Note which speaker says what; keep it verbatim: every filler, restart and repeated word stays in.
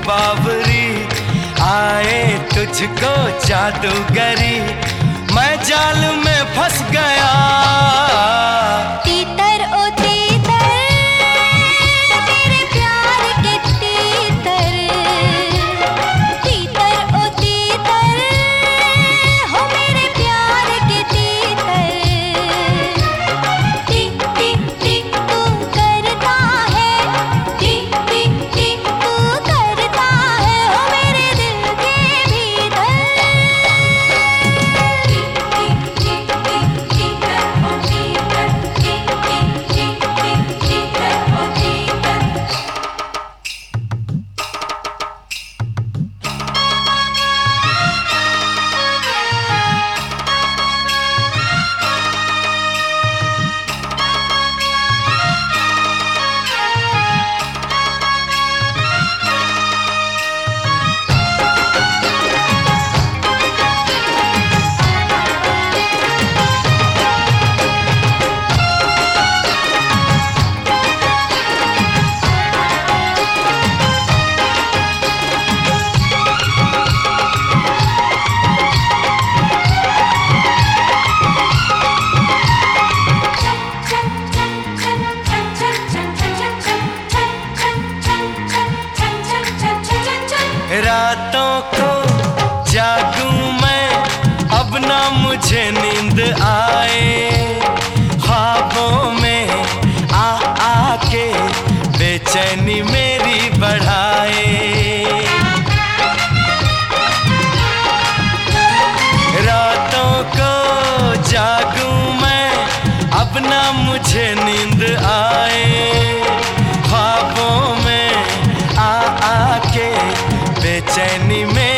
Speaker 1: बावरी, आए तुझको जादूगरी, मैं जाल में फंस गया।
Speaker 2: तीतर ओ तीतर तेरे प्यार के तीतर, तीतर ओ तीतर हो मेरे प्यार के तीतर। टिक टिक टिक तू करता है, टिक टिक टिक तू करता है हो मेरे दिल के भीतर। टिक टिक टिक टिक टीकर ओ टीकर, टिक टिक टिक टिक टीकर ओ टीकर।
Speaker 1: रातों को जागूं मैं, अब ना मुझे नींद आए, ख्वाबों में आ आके बेचैनी मेरी बढ़ाए। रातों को जागूं मैं, अब ना मुझे नींद आए, ख्वाबों में आ आके बेचैनी में